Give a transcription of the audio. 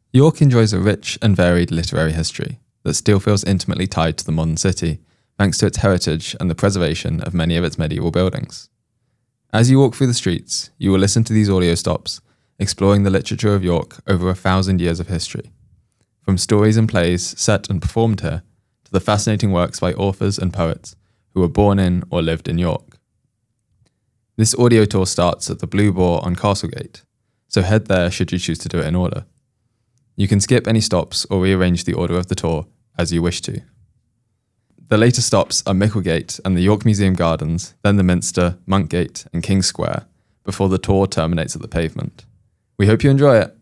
York enjoys a rich and varied literary history that still feels intimately tied to the modern city, thanks to its heritage and the preservation of many of its medieval buildings. As you walk through the streets, you will listen to these audio stops, exploring the literature of York over 1,000 years of history. From stories and plays set and performed here, to the fascinating works by authors and poets who were born in or lived in York. This audio tour starts at the Blue Boar on Castlegate, so head there should you choose to do it in order. You can skip any stops or rearrange the order of the tour as you wish to. The later stops are Micklegate and the York Museum Gardens, then the Minster, Monkgate and King's Square, before the tour terminates at the pavement. We hope you enjoy it.